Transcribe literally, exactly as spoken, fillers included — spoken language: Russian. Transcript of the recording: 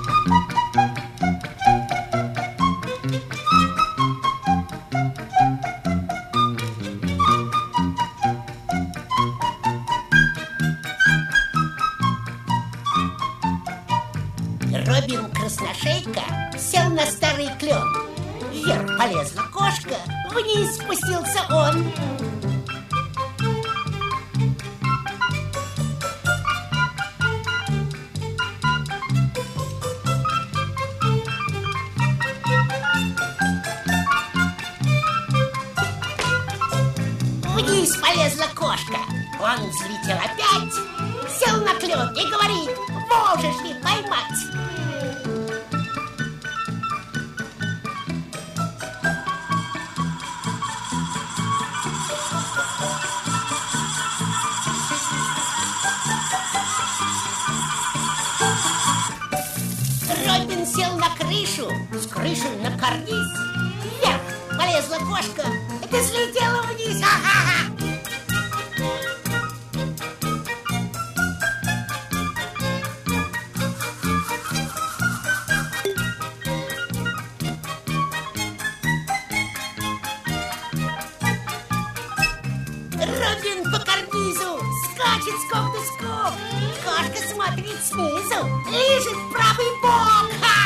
Робин Красношейка сел на старый клен. Вверх полезла кошка, вниз спустился он. Вниз полезла кошка. Он взлетел опять, сел на клен и говорит: можешь ли поймать? Робин сел на крышу, с крыши на карниз. Вверх полезла кошка, и слетела вниз. Ха-ха-ха! Робин по карнизу скачет скок на скок. Кошка смотрит снизу, лижет правый бок. Ха!